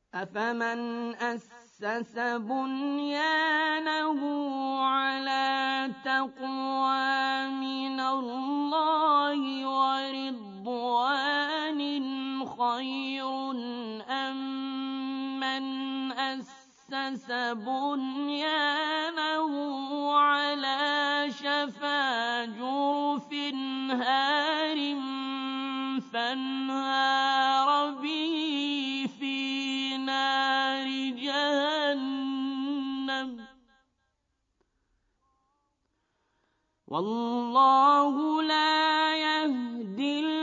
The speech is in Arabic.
أفمن أسس بنيانه على تقوى من الله ورضوان خير أم من أسس بنيانه على شفا جرف هار فانهار به في نار جهنم والله لا يهدي